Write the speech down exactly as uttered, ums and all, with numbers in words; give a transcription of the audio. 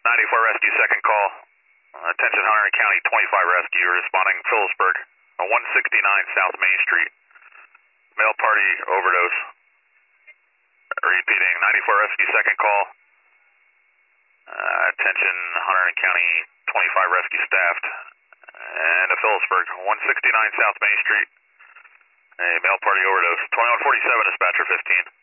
ninety-four Rescue, second call. Uh, attention Hunter County twenty-five Rescue, responding Phillipsburg, uh, one sixty-nine South Main Street. Male party overdose. Repeating, ninety-four Rescue, second call. Uh, attention Hunter County twenty-five Rescue staff. And a Phillipsburg, one sixty-nine South Main Street. A male party overdose. twenty-one forty-seven, dispatcher fifteen.